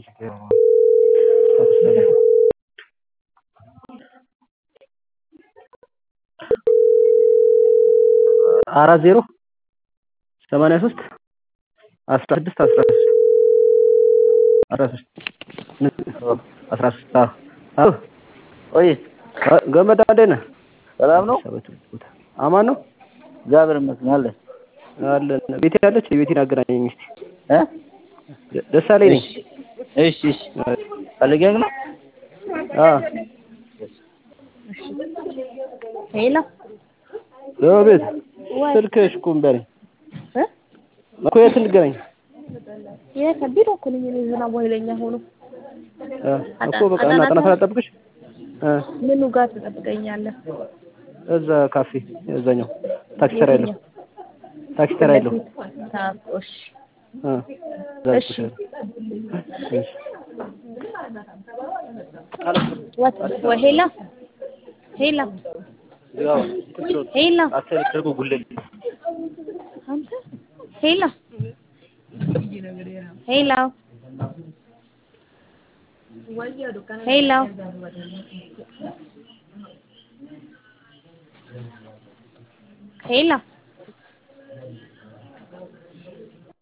አራት ዜሮ 83 16 16 አዎ ወይ ገመዳ እንዴት ነህ? ሰላም ነው? አማን ነው? እግዚአብሔር ይመስገን አለን። ቤቴ ያለች ቤቴን አገናኘኝ እስቲ ደሳለኝ ነኝ። እሺ ፈልገህ ነው? ሄሎ ቤት ስልክሽ እኮ እምቢ አለኝ እኮ የት እንገናኝ? የከቢድ እኮ ነኝ እኔ ዝናቡ ኃይለኛ ሆኖ እኮ በቃ እናጠና ሳላጠብቅሽ ምኑ ጋር ትጠብቀኛለህ? እዛ ካፌ እዛኛው ታክሲ ተራ ያለው ታክሲ ተራ ያለው ታቆሽ እሺ ሄሎ ሄሎ ሄሎ አትልቀቁ ጉልል አንተ ሄሎ ሄሎ ሄሎ ሄሎ